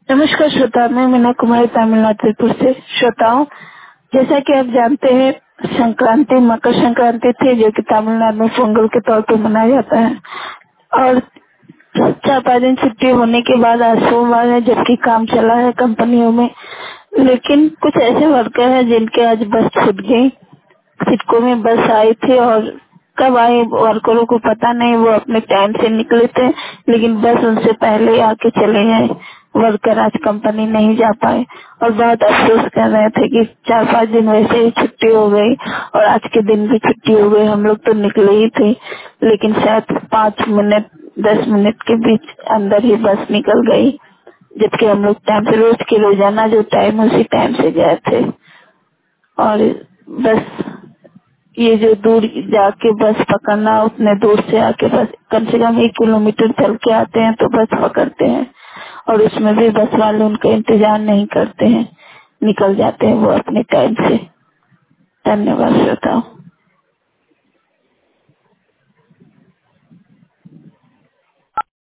नमस्कार श्रोता, मैं मीना कुमारी तमिलनाडु त्रिपुर से। श्रोताओं, जैसा कि आप जानते हैं, संक्रांति मकर संक्रांति थी जो कि तमिलनाडु में पोंगल के तौर पर मनाया जाता है। और 4-5 दिन छुट्टी होने के बाद आज सोमवार है, जबकि काम चला है कंपनियों में। लेकिन कुछ ऐसे वर्कर हैं जिनके आज बस छूट गई। सिडको में बस आई थी और कब आई वर्करों को पता नहीं। वो अपने टाइम से निकले थे, लेकिन बस उनसे पहले आके चले गए। वर्कर आज कंपनी नहीं जा पाए और बहुत अफसोस कर रहे थे कि 4-5 दिन वैसे ही छुट्टी हो गई और आज के दिन भी छुट्टी हो गई। हम लोग तो निकले ही थे, लेकिन शायद 5 मिनट 10 मिनट के बीच अंदर ही बस निकल गई, जबकि हम लोग टाइम से रोज के रोजाना जो टाइम उसी टाइम से गए थे। और बस ये जो दूर जाके बस पकड़ना, उतने दूर से आके बस कम से कम 1 किलोमीटर चल के आते हैं तो बस पकड़ते हैं और उसमें भी बस वाले उनका इंतजार नहीं करते हैं, निकल जाते हैं वो अपने टाइम से। धन्यवाद श्रोताओं।